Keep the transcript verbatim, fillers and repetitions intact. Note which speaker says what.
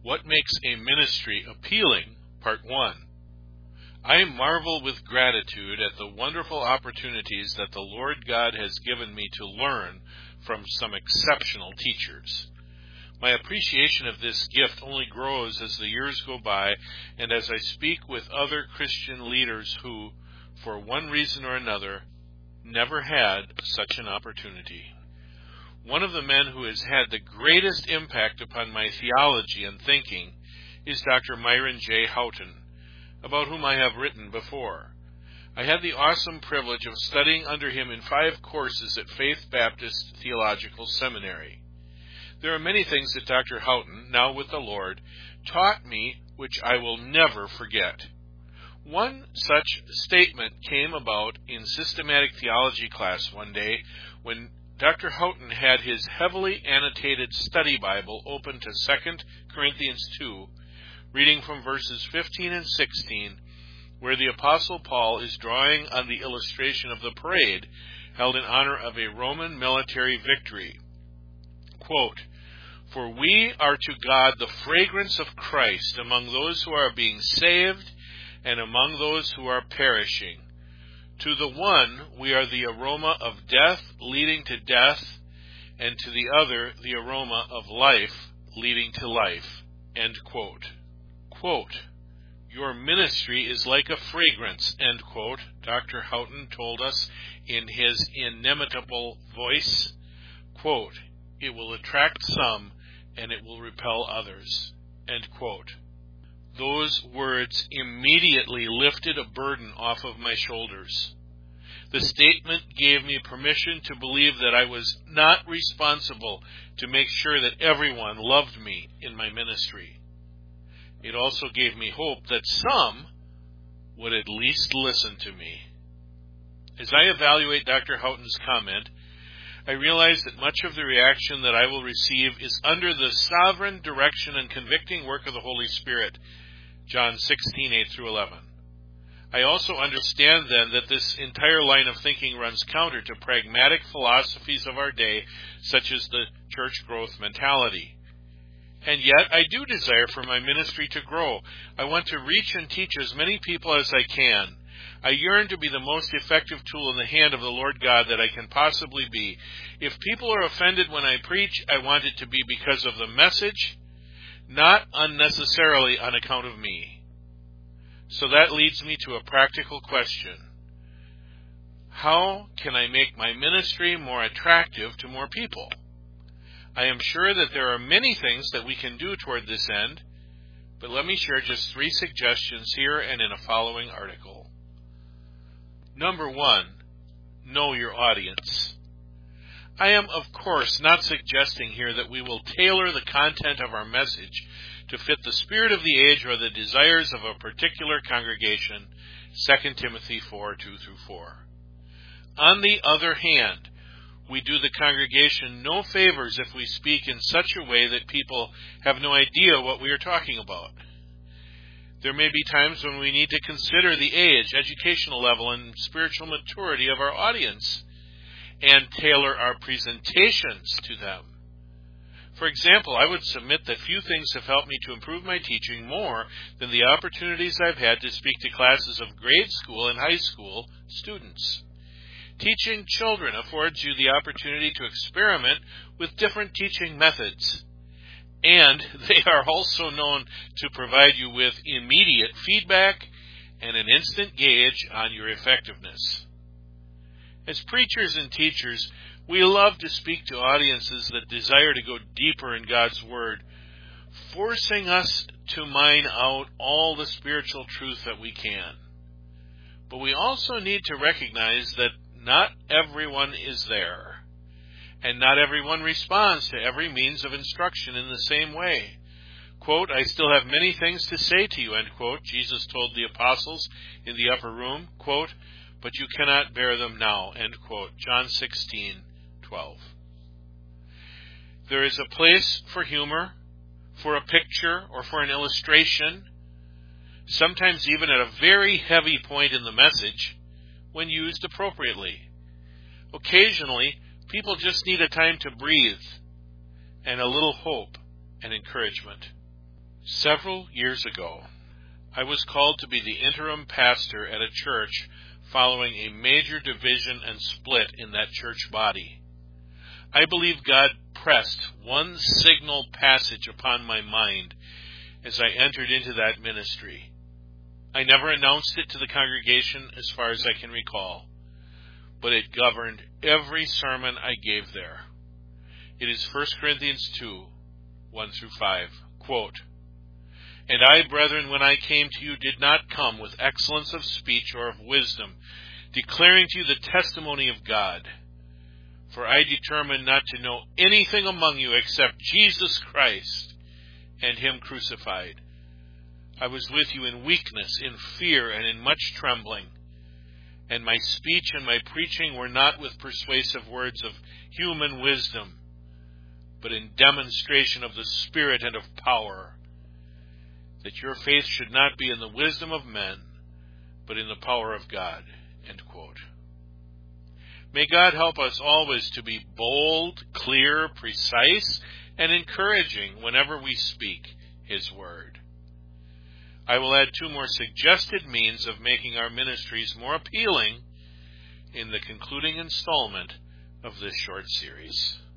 Speaker 1: What makes a ministry appealing? Part one. I marvel with gratitude at the wonderful opportunities that the Lord God has given me to learn from some exceptional teachers. My appreciation of this gift only grows as the years go by and as I speak with other Christian leaders who, for one reason or another, never had such an opportunity. One of the men who has had the greatest impact upon my theology and thinking is Doctor Myron J. Houghton, about whom I have written before. I had the awesome privilege of studying under him in five courses at Faith Baptist Theological Seminary. There are many things that Doctor Houghton, now with the Lord, taught me which I will never forget. One such statement came about in systematic theology class one day when Doctor Houghton had his heavily annotated study Bible open to Second Corinthians two, reading from verses fifteen and sixteen, where the Apostle Paul is drawing on the illustration of the parade held in honor of a Roman military victory. Quote, "For we are to God the fragrance of Christ among those who are being saved and among those who are perishing. To the one we are the aroma of death leading to death, and to the other the aroma of life leading to life." End quote. Quote, "Your ministry is like a fragrance," end quote, Doctor Houghton told us in his inimitable voice. Quote, "It will attract some and it will repel others." End quote. Those words immediately lifted a burden off of my shoulders. The statement gave me permission to believe that I was not responsible to make sure that everyone loved me in my ministry. It also gave me hope that some would at least listen to me. As I evaluate Doctor Houghton's comment, I realize that much of the reaction that I will receive is under the sovereign direction and convicting work of the Holy Spirit. John sixteen, eight through eleven. I also understand then that this entire line of thinking runs counter to pragmatic philosophies of our day, such as the church growth mentality. And yet I do desire for my ministry to grow. I want to reach and teach as many people as I can. I yearn to be the most effective tool in the hand of the Lord God that I can possibly be. If people are offended when I preach, I want it to be because of the message, not unnecessarily on account of me. So that leads me to a practical question. How can I make my ministry more attractive to more people? I am sure that there are many things that we can do toward this end, but let me share just three suggestions here and in a following article. Number one, know your audience. I am, of course, not suggesting here that we will tailor the content of our message to fit the spirit of the age or the desires of a particular congregation, Second Timothy four, two through four. On the other hand, we do the congregation no favors if we speak in such a way that people have no idea what we are talking about. There may be times when we need to consider the age, educational level, and spiritual maturity of our audience and tailor our presentations to them. For example, I would submit that few things have helped me to improve my teaching more than the opportunities I've had to speak to classes of grade school and high school students. Teaching children affords you the opportunity to experiment with different teaching methods, and they are also known to provide you with immediate feedback and an instant gauge on your effectiveness. As preachers and teachers, we love to speak to audiences that desire to go deeper in God's Word, forcing us to mine out all the spiritual truth that we can. But we also need to recognize that not everyone is there, and not everyone responds to every means of instruction in the same way. Quote, "I still have many things to say to you," end quote, Jesus told the apostles in the upper room, quote, "but you cannot bear them now," end quote, John sixteen, twelve. There is a place for humor, for a picture, or for an illustration, sometimes even at a very heavy point in the message, when used appropriately. Occasionally, people just need a time to breathe and a little hope and encouragement. Several years ago, I was called to be the interim pastor at a church following a major division and split in that church body. I believe God pressed one signal passage upon my mind as I entered into that ministry. I never announced it to the congregation as far as I can recall, but it governed every sermon I gave there. It is First Corinthians two, one through five. Quote, "And I, brethren, when I came to you, did not come with excellence of speech or of wisdom, declaring to you the testimony of God. For I determined not to know anything among you except Jesus Christ and Him crucified. I was with you in weakness, in fear, and in much trembling. And my speech and my preaching were not with persuasive words of human wisdom, but in demonstration of the Spirit and of power, that your faith should not be in the wisdom of men, but in the power of God." End quote. May God help us always to be bold, clear, precise, and encouraging whenever we speak His Word. I will add two more suggested means of making our ministries more appealing in the concluding installment of this short series.